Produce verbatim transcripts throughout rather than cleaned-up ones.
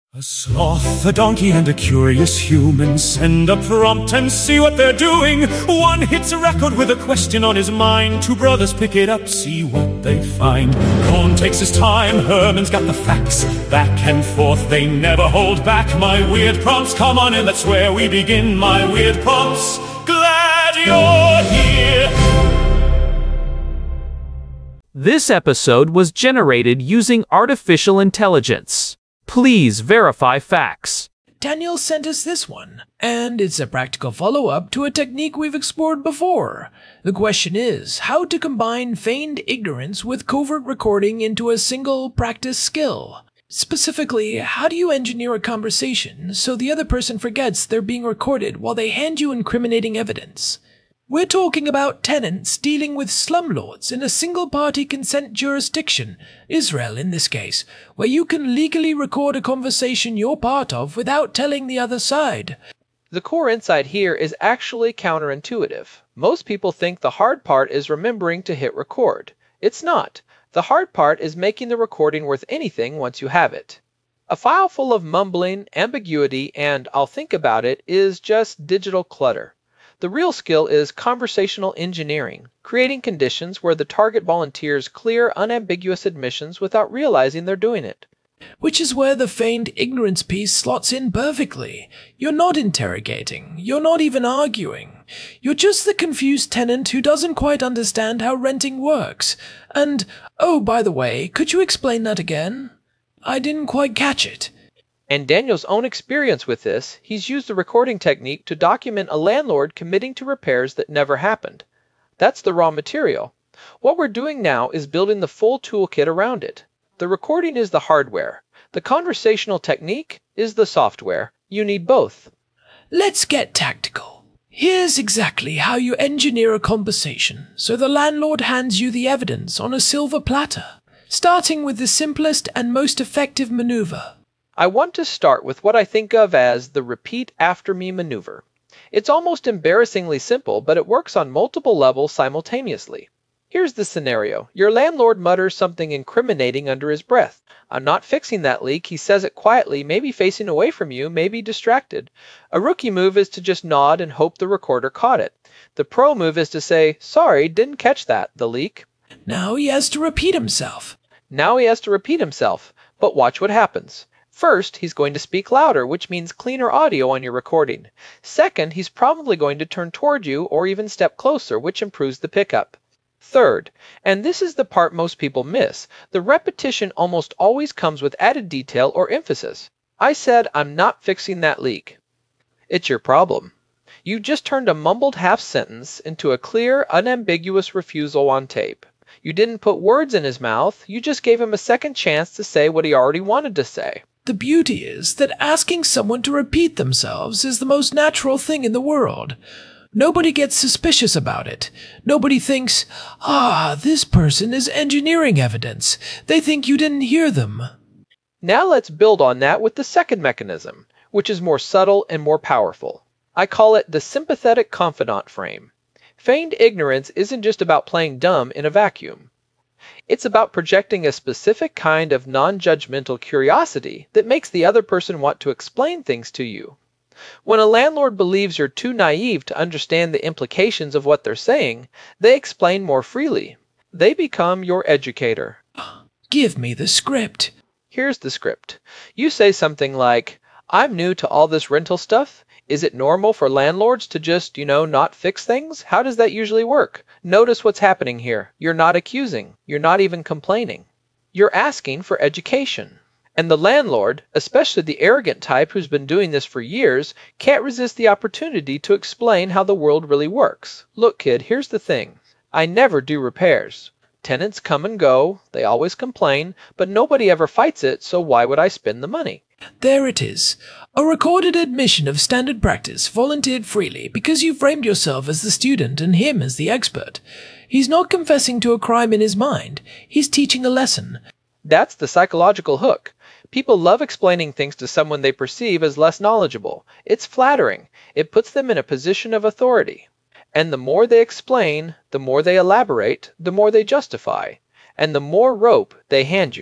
A sloth, a donkey, and a curious human send a prompt and see what they're doing. One hits a record with a question on his mind. Two brothers pick it up, see what they find. Cohn takes his time, Herman's got the facts. Back and forth, they never hold back. My weird prompts, come on in, that's where we begin. My weird prompts, glad you're here. This episode was generated using artificial intelligence. Please verify facts. Daniel sent us this one, and it's a practical follow-up to a technique we've explored before. The question is, how to combine feigned ignorance with covert recording into a single practice skill. Specifically, how do you engineer a conversation so the other person forgets they're being recorded while they hand you incriminating evidence? We're talking about tenants dealing with slumlords in a single-party consent jurisdiction, Israel in this case, where you can legally record a conversation you're part of without telling the other side. The core insight here is actually counterintuitive. Most people think the hard part is remembering to hit record. It's not. The hard part is making the recording worth anything once you have it. A file full of mumbling, ambiguity, and I'll think about it is just digital clutter. The real skill is conversational engineering, creating conditions where the target volunteers clear unambiguous admissions without realizing they're doing it. Which is where the feigned ignorance piece slots in perfectly. You're not interrogating. You're not even arguing. You're just the confused tenant who doesn't quite understand how renting works. And, oh, by the way, could you explain that again? I didn't quite catch it. And Daniel's own experience with this, he's used the recording technique to document a landlord committing to repairs that never happened. That's the raw material. What we're doing now is building the full toolkit around it. The recording is the hardware. The conversational technique is the software. You need both. Let's get tactical. Here's exactly how you engineer a conversation so the landlord hands you the evidence on a silver platter, starting with the simplest and most effective maneuver. I want to start with what I think of as the repeat after me maneuver. It's almost embarrassingly simple, but it works on multiple levels simultaneously. Here's the scenario. Your landlord mutters something incriminating under his breath. I'm not fixing that leak. He says it quietly, maybe facing away from you, maybe distracted. A rookie move is to just nod and hope the recorder caught it. The pro move is to say, sorry, didn't catch that, the leak. Now he has to repeat himself. Now he has to repeat himself. But watch what happens. First, he's going to speak louder, which means cleaner audio on your recording. Second, he's probably going to turn toward you or even step closer, which improves the pickup. Third, and this is the part most people miss, the repetition almost always comes with added detail or emphasis. I said, I'm not fixing that leak. It's your problem. You just turned a mumbled half sentence into a clear, unambiguous refusal on tape. You didn't put words in his mouth, you just gave him a second chance to say what he already wanted to say. The beauty is that asking someone to repeat themselves is the most natural thing in the world. Nobody gets suspicious about it. Nobody thinks, ah, this person is engineering evidence. They think you didn't hear them. Now let's build on that with the second mechanism, which is more subtle and more powerful. I call it the sympathetic confidant frame. Feigned ignorance isn't just about playing dumb in a vacuum. It's about projecting a specific kind of non-judgmental curiosity that makes the other person want to explain things to you. When a landlord believes you're too naive to understand the implications of what they're saying, they explain more freely. They become your educator. Give me the script. Here's the script. You say something like, I'm new to all this rental stuff. Is it normal for landlords to just, you know, not fix things? How does that usually work? Notice what's happening here. You're not accusing. You're not even complaining. You're asking for education. And the landlord, especially the arrogant type who's been doing this for years, can't resist the opportunity to explain how the world really works. Look, kid, here's the thing. I never do repairs. Tenants come and go. They always complain, but nobody ever fights it, so why would I spend the money? There it is. A recorded admission of standard practice, volunteered freely, because you framed yourself as the student and him as the expert. He's not confessing to a crime in his mind. He's teaching a lesson. That's the psychological hook. People love explaining things to someone they perceive as less knowledgeable. It's flattering. It puts them in a position of authority. And the more they explain, the more they elaborate, the more they justify, and the more rope they hand you.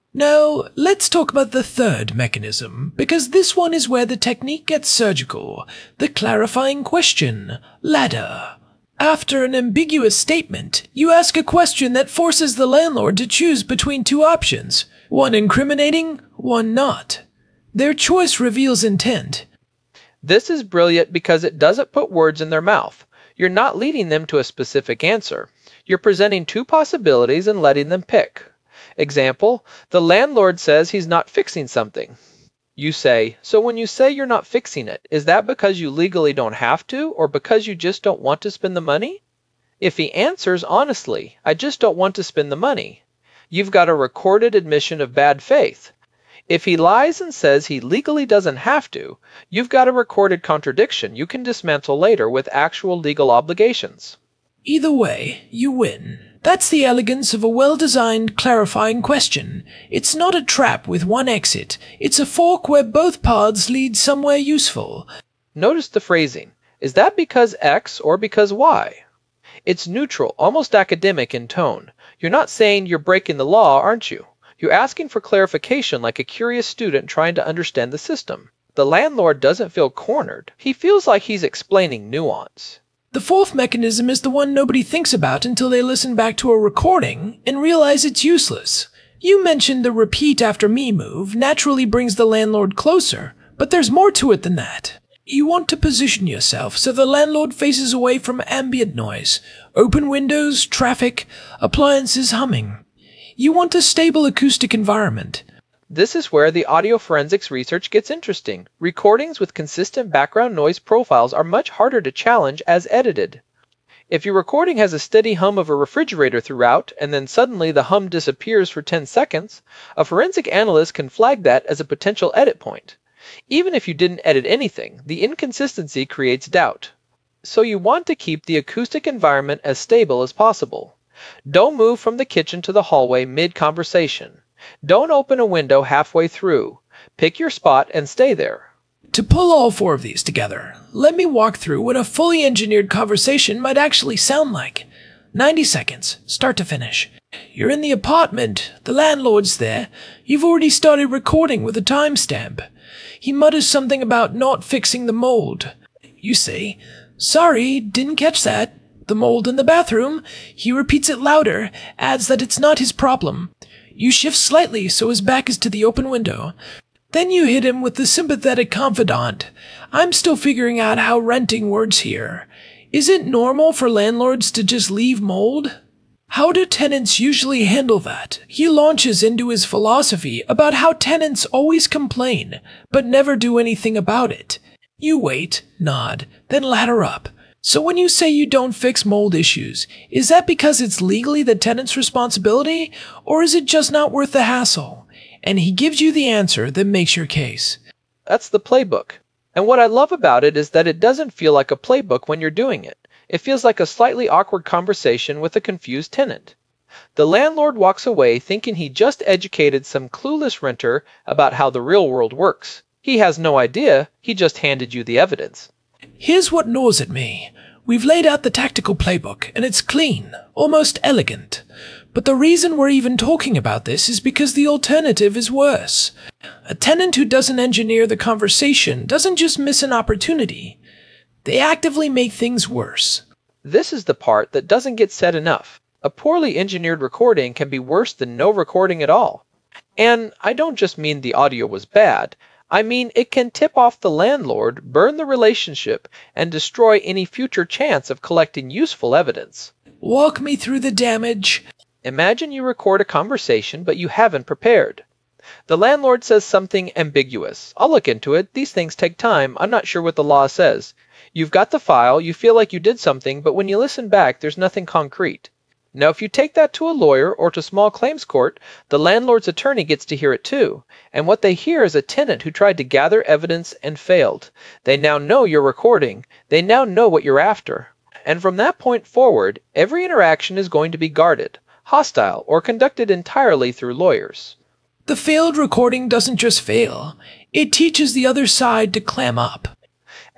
Now, let's talk about the third mechanism, because this one is where the technique gets surgical. The clarifying question, ladder. After an ambiguous statement, you ask a question that forces the landlord to choose between two options, one incriminating, one not. Their choice reveals intent. This is brilliant because it doesn't put words in their mouth. You're not leading them to a specific answer. You're presenting two possibilities and letting them pick. Example, the landlord says he's not fixing something. You say, so when you say you're not fixing it, is that because you legally don't have to, or because you just don't want to spend the money? If he answers honestly, I just don't want to spend the money, you've got a recorded admission of bad faith. If he lies and says he legally doesn't have to, you've got a recorded contradiction you can dismantle later with actual legal obligations. Either way, you win. That's the elegance of a well-designed, clarifying question. It's not a trap with one exit. It's a fork where both paths lead somewhere useful. Notice the phrasing. Is that because X or because Y? It's neutral, almost academic in tone. You're not saying you're breaking the law, aren't you? You're asking for clarification like a curious student trying to understand the system. The landlord doesn't feel cornered. He feels like he's explaining nuance. The fourth mechanism is the one nobody thinks about until they listen back to a recording and realize it's useless. You mentioned the repeat after me move naturally brings the landlord closer, but there's more to it than that. You want to position yourself so the landlord faces away from ambient noise, open windows, traffic, appliances humming. You want a stable acoustic environment. This is where the audio forensics research gets interesting. Recordings with consistent background noise profiles are much harder to challenge as edited. If your recording has a steady hum of a refrigerator throughout, and then suddenly the hum disappears for ten seconds, a forensic analyst can flag that as a potential edit point. Even if you didn't edit anything, the inconsistency creates doubt. So you want to keep the acoustic environment as stable as possible. Don't move from the kitchen to the hallway mid-conversation. Don't open a window halfway through. Pick your spot and stay there. To pull all four of these together, let me walk through what a fully engineered conversation might actually sound like. ninety seconds, start to finish. You're in the apartment. The landlord's there. You've already started recording with a timestamp. He mutters something about not fixing the mold. You say, sorry, didn't catch that. The mold in the bathroom. He repeats it louder, adds that it's not his problem. You shift slightly so his back is to the open window. Then you hit him with the sympathetic confidant. I'm still figuring out how renting works here. Is it normal for landlords to just leave mold? How do tenants usually handle that? He launches into his philosophy about how tenants always complain, but never do anything about it. You wait, nod, then ladder up. So when you say you don't fix mold issues, is that because it's legally the tenant's responsibility, or is it just not worth the hassle? And he gives you the answer that makes your case. That's the playbook. And what I love about it is that it doesn't feel like a playbook when you're doing it. It feels like a slightly awkward conversation with a confused tenant. The landlord walks away thinking he just educated some clueless renter about how the real world works. He has no idea, he just handed you the evidence. Here's what gnaws at me. We've laid out the tactical playbook, and it's clean, almost elegant. But the reason we're even talking about this is because the alternative is worse. A tenant who doesn't engineer the conversation doesn't just miss an opportunity. They actively make things worse. This is the part that doesn't get said enough. A poorly engineered recording can be worse than no recording at all. And I don't just mean the audio was bad. I mean, it can tip off the landlord, burn the relationship, and destroy any future chance of collecting useful evidence. Walk me through the damage. Imagine you record a conversation, but you haven't prepared. The landlord says something ambiguous. I'll look into it. These things take time. I'm not sure what the law says. You've got the file, you feel like you did something, but when you listen back, there's nothing concrete. Now, if you take that to a lawyer or to small claims court, the landlord's attorney gets to hear it too. And what they hear is a tenant who tried to gather evidence and failed. They now know you're recording. They now know what you're after. And from that point forward, every interaction is going to be guarded, hostile, or conducted entirely through lawyers. The failed recording doesn't just fail. It teaches the other side to clam up.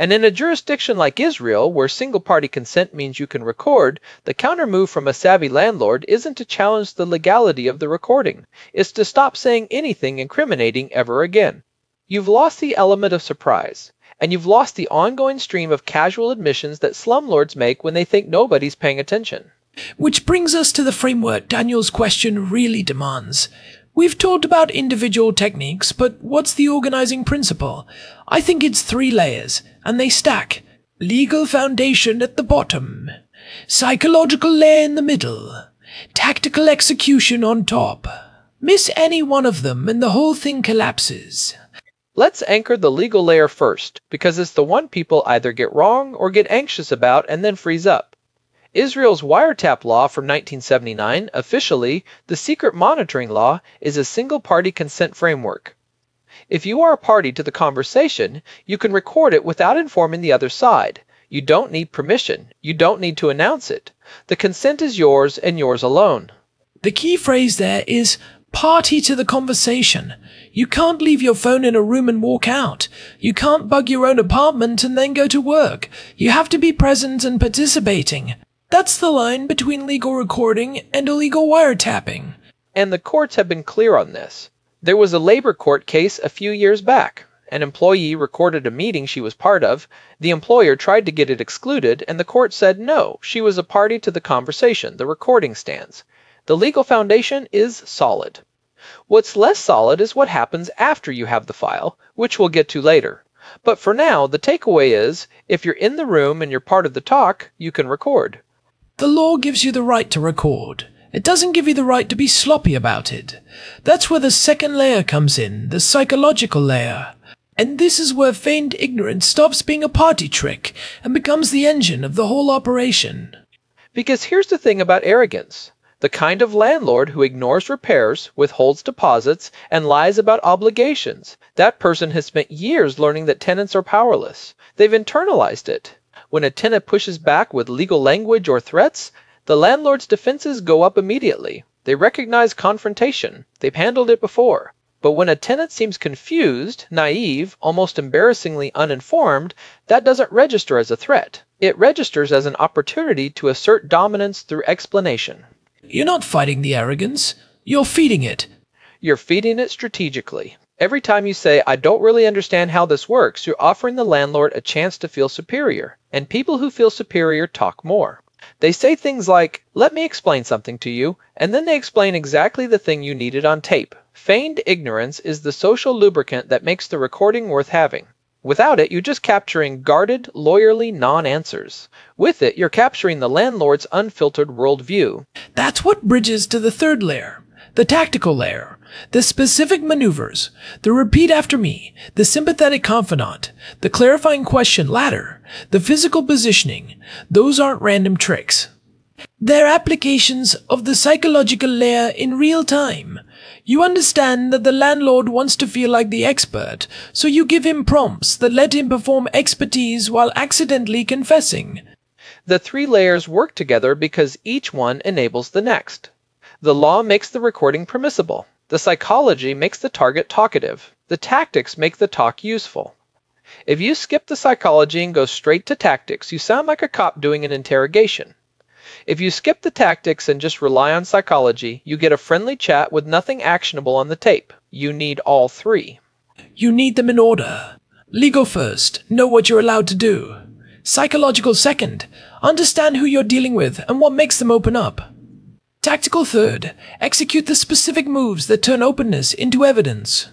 And in a jurisdiction like Israel, where single-party consent means you can record, the counter-move from a savvy landlord isn't to challenge the legality of the recording. It's to stop saying anything incriminating ever again. You've lost the element of surprise, and you've lost the ongoing stream of casual admissions that slumlords make when they think nobody's paying attention. Which brings us to the framework Daniel's question really demands. We've talked about individual techniques, but what's the organizing principle? I think it's three layers, and they stack. Legal foundation at the bottom, psychological layer in the middle, tactical execution on top. Miss any one of them and the whole thing collapses. Let's anchor the legal layer first, because it's the one people either get wrong or get anxious about and then freeze up. Israel's wiretap law from nineteen seventy-nine, officially, the secret monitoring law, is a single-party consent framework. If you are a party to the conversation, you can record it without informing the other side. You don't need permission. You don't need to announce it. The consent is yours and yours alone. The key phrase there is party to the conversation. You can't leave your phone in a room and walk out. You can't bug your own apartment and then go to work. You have to be present and participating. That's the line between legal recording and illegal wiretapping. And the courts have been clear on this. There was a labor court case a few years back. An employee recorded a meeting she was part of. The employer tried to get it excluded, and the court said no, she was a party to the conversation. The recording stands. The legal foundation is solid. What's less solid is what happens after you have the file, which we'll get to later. But for now, the takeaway is, if you're in the room and you're part of the talk, you can record. The law gives you the right to record. It doesn't give you the right to be sloppy about it. That's where the second layer comes in, the psychological layer. And this is where feigned ignorance stops being a party trick and becomes the engine of the whole operation. Because here's the thing about arrogance. The kind of landlord who ignores repairs, withholds deposits, and lies about obligations. That person has spent years learning that tenants are powerless. They've internalized it. When a tenant pushes back with legal language or threats, the landlord's defenses go up immediately. They recognize confrontation. They've handled it before. But when a tenant seems confused, naive, almost embarrassingly uninformed, that doesn't register as a threat. It registers as an opportunity to assert dominance through explanation. You're not fighting the arrogance. You're feeding it. You're feeding it strategically. Every time you say, I don't really understand how this works, you're offering the landlord a chance to feel superior. And people who feel superior talk more. They say things like, let me explain something to you, and then they explain exactly the thing you needed on tape. Feigned ignorance is the social lubricant that makes the recording worth having. Without it, you're just capturing guarded, lawyerly non-answers. With it, you're capturing the landlord's unfiltered worldview. That's what bridges to the third layer, the tactical layer. The specific maneuvers, the repeat after me, the sympathetic confidant, the clarifying question ladder, the physical positioning, those aren't random tricks. They're applications of the psychological layer in real time. You understand that the landlord wants to feel like the expert, so you give him prompts that let him perform expertise while accidentally confessing. The three layers work together because each one enables the next. The law makes the recording permissible. The psychology makes the target talkative. The tactics make the talk useful. If you skip the psychology and go straight to tactics, you sound like a cop doing an interrogation. If you skip the tactics and just rely on psychology, you get a friendly chat with nothing actionable on the tape. You need all three. You need them in order. Legal first, know what you're allowed to do. Psychological second, understand who you're dealing with and what makes them open up. Tactical third, execute the specific moves that turn openness into evidence.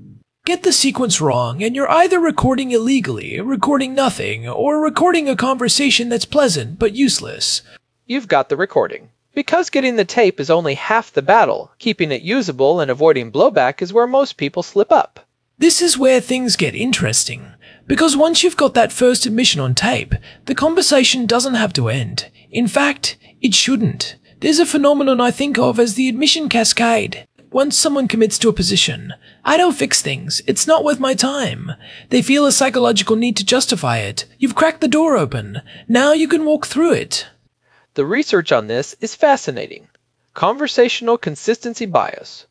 Get the sequence wrong and you're either recording illegally, recording nothing, or recording a conversation that's pleasant but useless. You've got the recording. Because getting the tape is only half the battle, keeping it usable and avoiding blowback is where most people slip up. This is where things get interesting, because once you've got that first admission on tape, the conversation doesn't have to end. In fact, it shouldn't. There's a phenomenon I think of as the admission cascade. Once someone commits to a position, I don't fix things, it's not worth my time. They feel a psychological need to justify it. You've cracked the door open. Now you can walk through it. The research on this is fascinating. Conversational consistency bias.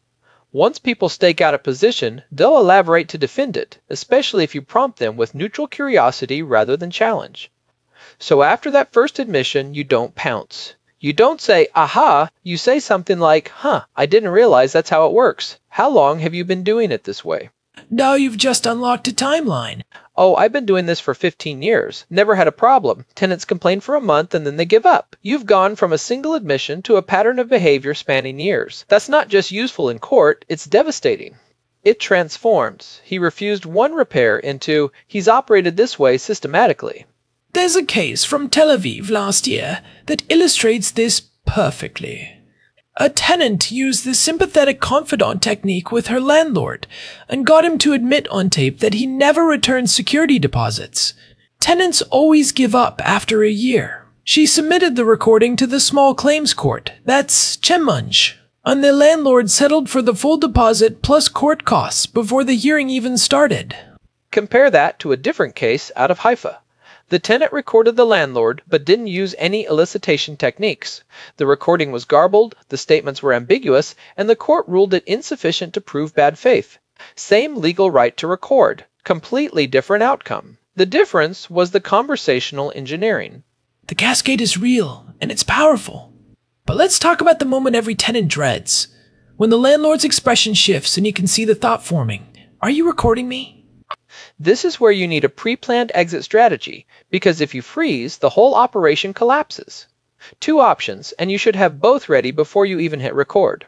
Once people stake out a position, they'll elaborate to defend it, especially if you prompt them with neutral curiosity rather than challenge. So after that first admission, you don't pounce. You don't say, aha, you say something like, huh, I didn't realize that's how it works. How long have you been doing it this way? Now you've just unlocked a timeline. Oh, I've been doing this for fifteen years. Never had a problem. Tenants complain for a month and then they give up. You've gone from a single admission to a pattern of behavior spanning years. That's not just useful in court, it's devastating. It transforms. He refused one repair into, he's operated this way systematically. There's a case from Tel Aviv last year that illustrates this perfectly. A tenant used the sympathetic confidant technique with her landlord and got him to admit on tape that he never returned security deposits. Tenants always give up after a year. She submitted the recording to the small claims court, that's Chemmunj, and the landlord settled for the full deposit plus court costs before the hearing even started. Compare that to a different case out of Haifa. The tenant recorded the landlord, but didn't use any elicitation techniques. The recording was garbled, the statements were ambiguous, and the court ruled it insufficient to prove bad faith. Same legal right to record, completely different outcome. The difference was the conversational engineering. The cascade is real, and it's powerful. But let's talk about the moment every tenant dreads. When the landlord's expression shifts and you can see the thought forming. Are you recording me? This is where you need a pre-planned exit strategy, because if you freeze, the whole operation collapses. Two options, and you should have both ready before you even hit record.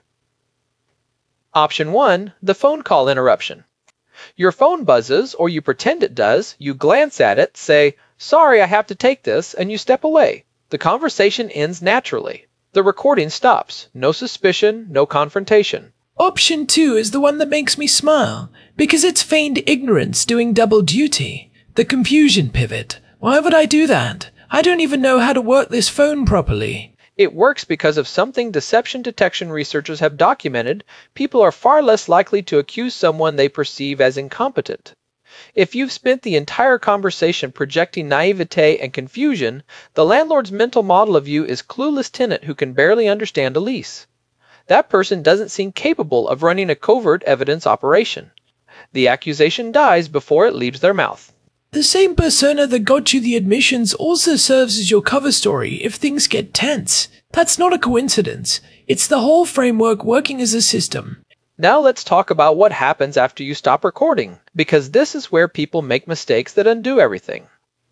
Option one, the phone call interruption. Your phone buzzes, or you pretend it does, you glance at it, say, sorry, I have to take this, and you step away. The conversation ends naturally. The recording stops. No suspicion, no confrontation. Option two is the one that makes me smile, because it's feigned ignorance doing double duty. The confusion pivot. Why would I do that? I don't even know how to work this phone properly. It works because of something deception detection researchers have documented. People are far less likely to accuse someone they perceive as incompetent. If you've spent the entire conversation projecting naivete and confusion, the landlord's mental model of you is clueless tenant who can barely understand a lease. That person doesn't seem capable of running a covert evidence operation. The accusation dies before it leaves their mouth. The same persona that got you the admissions also serves as your cover story if things get tense. That's not a coincidence. It's the whole framework working as a system. Now let's talk about what happens after you stop recording, because this is where people make mistakes that undo everything.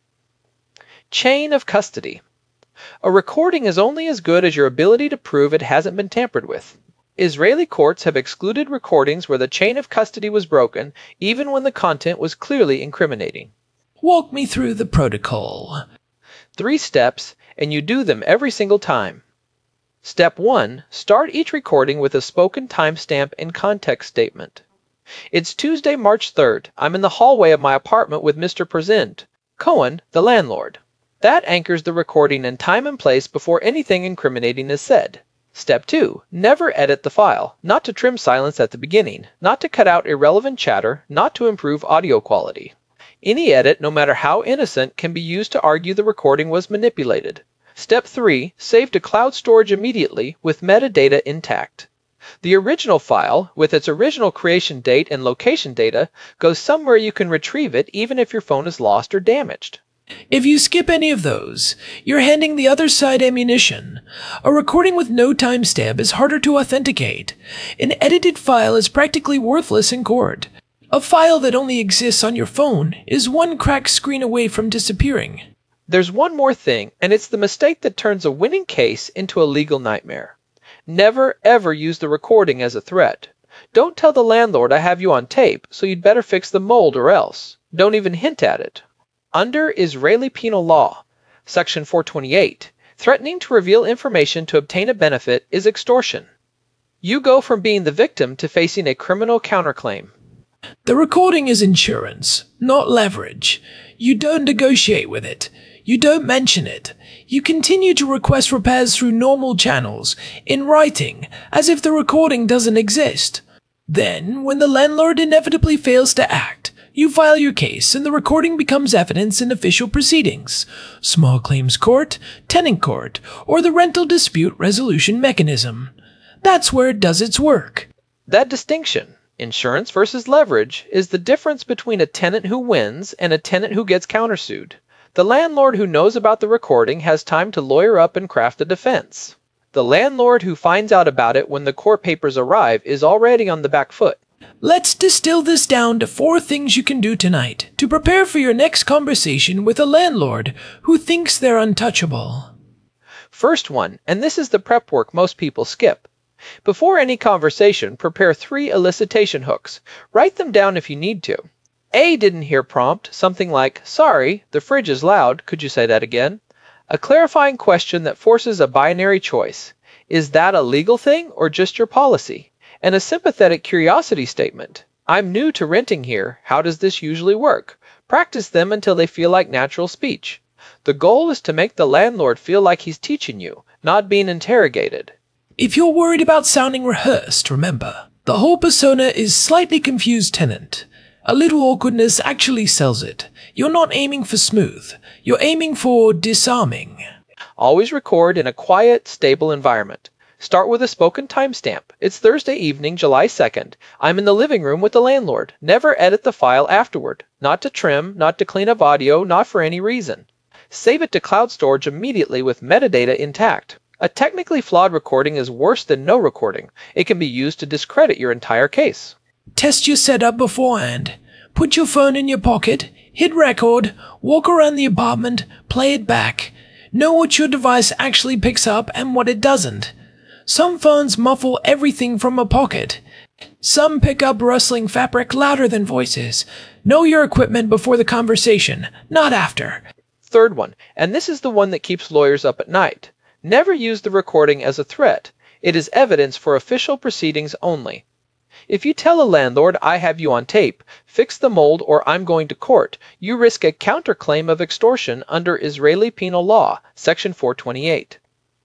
Chain of custody. A recording is only as good as your ability to prove it hasn't been tampered with. Israeli courts have excluded recordings where the chain of custody was broken, even when the content was clearly incriminating. Walk me through the protocol. Three steps, and you do them every single time. Step one. Start each recording with a spoken timestamp and context statement. It's Tuesday, March third. I'm in the hallway of my apartment with Mister Prezent, Cohen, the landlord. That anchors the recording in time and place before anything incriminating is said. Step two. Never edit the file, not to trim silence at the beginning, not to cut out irrelevant chatter, not to improve audio quality. Any edit, no matter how innocent, can be used to argue the recording was manipulated. Step three. Save to cloud storage immediately with metadata intact. The original file, with its original creation date and location data, goes somewhere you can retrieve it even if your phone is lost or damaged. If you skip any of those, you're handing the other side ammunition. A recording with no timestamp is harder to authenticate. An edited file is practically worthless in court. A file that only exists on your phone is one cracked screen away from disappearing. There's one more thing, and it's the mistake that turns a winning case into a legal nightmare. Never, ever use the recording as a threat. Don't tell the landlord I have you on tape, so you'd better fix the mold or else. Don't even hint at it. Under Israeli penal law, Section four twenty-eight, threatening to reveal information to obtain a benefit is extortion. You go from being the victim to facing a criminal counterclaim. The recording is insurance, not leverage. You don't negotiate with it. You don't mention it. You continue to request repairs through normal channels, in writing, as if the recording doesn't exist. Then, when the landlord inevitably fails to act, you file your case and the recording becomes evidence in official proceedings, small claims court, tenant court, or the rental dispute resolution mechanism. That's where it does its work. That distinction, insurance versus leverage, is the difference between a tenant who wins and a tenant who gets countersued. The landlord who knows about the recording has time to lawyer up and craft a defense. The landlord who finds out about it when the court papers arrive is already on the back foot. Let's distill this down to four things you can do tonight to prepare for your next conversation with a landlord who thinks they're untouchable. First one, and this is the prep work most people skip. Before any conversation, prepare three elicitation hooks. Write them down if you need to. A didn't hear prompt, something like, "Sorry, the fridge is loud, could you say that again?" A clarifying question that forces a binary choice. Is that a legal thing or just your policy? And a sympathetic curiosity statement. I'm new to renting here, how does this usually work? Practice them until they feel like natural speech. The goal is to make the landlord feel like he's teaching you, not being interrogated. If you're worried about sounding rehearsed, remember, the whole persona is slightly confused tenant. A little awkwardness actually sells it. You're not aiming for smooth. You're aiming for disarming. Always record in a quiet, stable environment. Start with a spoken timestamp. It's Thursday evening, July second. I'm in the living room with the landlord. Never edit the file afterward. Not to trim, not to clean up audio, not for any reason. Save it to cloud storage immediately with metadata intact. A technically flawed recording is worse than no recording. It can be used to discredit your entire case. Test your setup beforehand. Put your phone in your pocket, hit record, walk around the apartment, play it back. Know what your device actually picks up and what it doesn't. Some phones muffle everything from a pocket. Some pick up rustling fabric louder than voices. Know your equipment before the conversation, not after. Third one, and this is the one that keeps lawyers up at night. Never use the recording as a threat. It is evidence for official proceedings only. If you tell a landlord, "I have you on tape, fix the mold or I'm going to court," you risk a counterclaim of extortion under Israeli penal law, section four twenty-eight.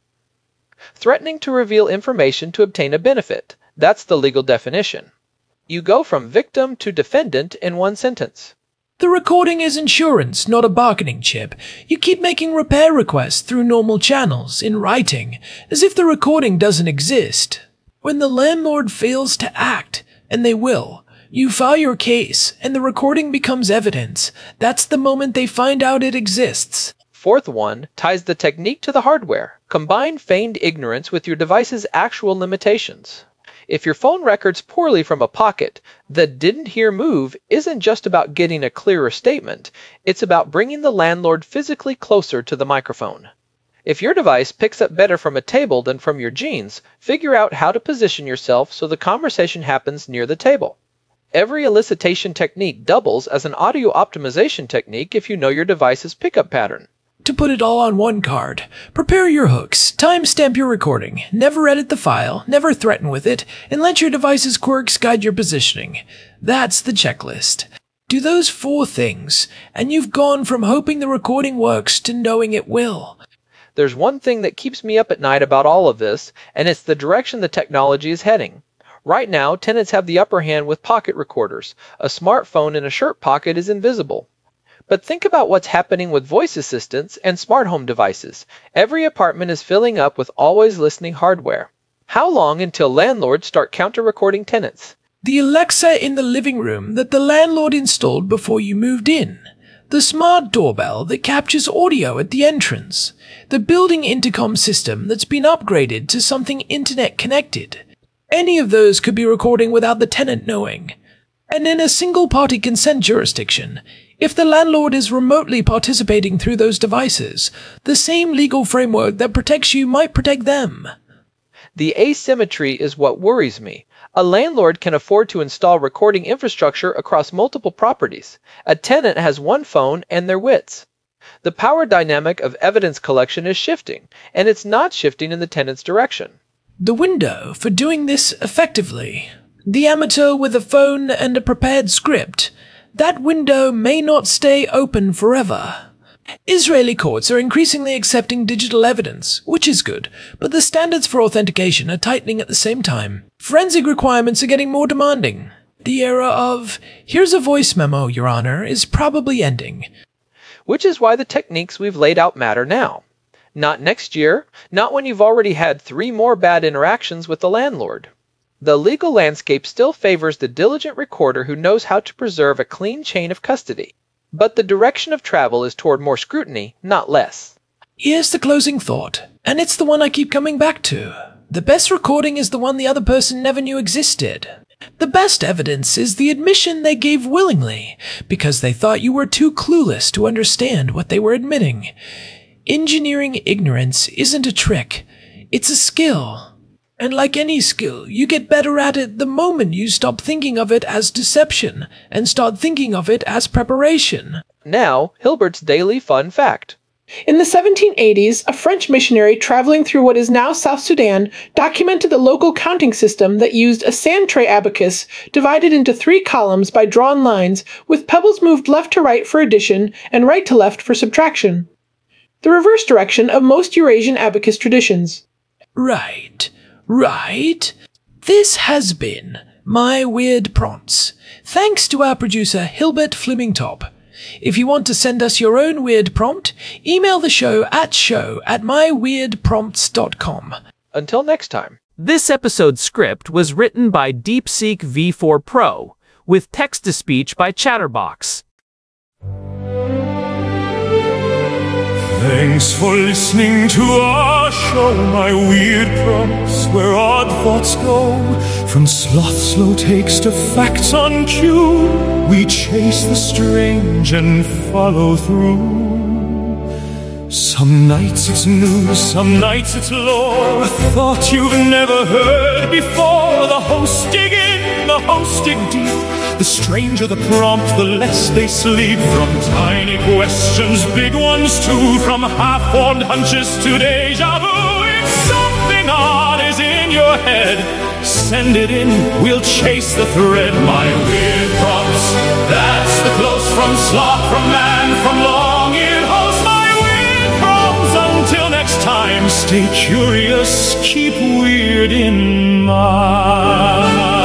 Threatening to reveal information to obtain a benefit. That's the legal definition. You go from victim to defendant in one sentence. The recording is insurance, not a bargaining chip. You keep making repair requests through normal channels, in writing, as if the recording doesn't exist. When the landlord fails to act, and they will, you file your case, and the recording becomes evidence. That's the moment they find out it exists. Fourth one ties the technique to the hardware. Combine feigned ignorance with your device's actual limitations. If your phone records poorly from a pocket, the "didn't hear" move isn't just about getting a clearer statement, it's about bringing the landlord physically closer to the microphone. If your device picks up better from a table than from your jeans, figure out how to position yourself so the conversation happens near the table. Every elicitation technique doubles as an audio optimization technique if you know your device's pickup pattern. To put it all on one card, prepare your hooks, timestamp your recording, never edit the file, never threaten with it, and let your device's quirks guide your positioning. That's the checklist. Do those four things, and you've gone from hoping the recording works to knowing it will. There's one thing that keeps me up at night about all of this, and it's the direction the technology is heading. Right now, tenants have the upper hand with pocket recorders. A smartphone in a shirt pocket is invisible. But think about what's happening with voice assistants and smart home devices. Every apartment is filling up with always listening hardware. How long until landlords start counter-recording tenants? The Alexa in the living room that the landlord installed before you moved in. The smart doorbell that captures audio at the entrance. The building intercom system that's been upgraded to something internet connected. Any of those could be recording without the tenant knowing. And in a single-party consent jurisdiction, if the landlord is remotely participating through those devices, the same legal framework that protects you might protect them. The asymmetry is what worries me. A landlord can afford to install recording infrastructure across multiple properties. A tenant has one phone and their wits. The power dynamic of evidence collection is shifting, and it's not shifting in the tenant's direction. The window for doing this effectively. The amateur with a phone and a prepared script. That window may not stay open forever. Israeli courts are increasingly accepting digital evidence, which is good, but the standards for authentication are tightening at the same time. Forensic requirements are getting more demanding. The era of, "Here's a voice memo, Your Honor," is probably ending. Which is why the techniques we've laid out matter now. Not next year, not when you've already had three more bad interactions with the landlord. The legal landscape still favors the diligent recorder who knows how to preserve a clean chain of custody. But the direction of travel is toward more scrutiny, not less. Here's the closing thought, and it's the one I keep coming back to. The best recording is the one the other person never knew existed. The best evidence is the admission they gave willingly, because they thought you were too clueless to understand what they were admitting. Engineering ignorance isn't a trick, it's a skill. And like any skill, you get better at it the moment you stop thinking of it as deception and start thinking of it as preparation. Now, Hilbert's daily fun fact. In the seventeen eighties, a French missionary traveling through what is now South Sudan documented the local counting system that used a sand tray abacus divided into three columns by drawn lines, with pebbles moved left to right for addition and right to left for subtraction. The reverse direction of most Eurasian abacus traditions. Right, right. This has been My Weird Prompts, thanks to our producer Hilbert Flemingtop. If you want to send us your own weird prompt, email the show at show at my weird prompts dot com. Until next time. This episode's script was written by DeepSeek V four Pro, with text-to-speech by Chatterbox. Thanks for listening to our show, My Weird Prompts, where odd thoughts go. From sloth slow takes to facts on cue, we chase the strange and follow through. Some nights it's news, some nights it's lore, a thought you've never heard before. The hosts dig in, the hosts dig deep. The stranger the prompt, the less they sleep. From tiny questions, big ones too. From half-formed hunches to deja vu. If something odd is in your head, send it in, we'll chase the thread. My Weird Prompts, that's the close from sloth, from man, from long-eared host. My Weird Prompts, until next time, stay curious, keep weird in mind.